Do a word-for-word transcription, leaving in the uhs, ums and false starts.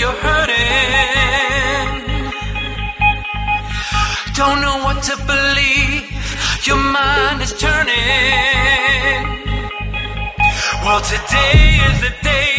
you're hurting. Don't know what to believe, your mind is turning. Well, today is the day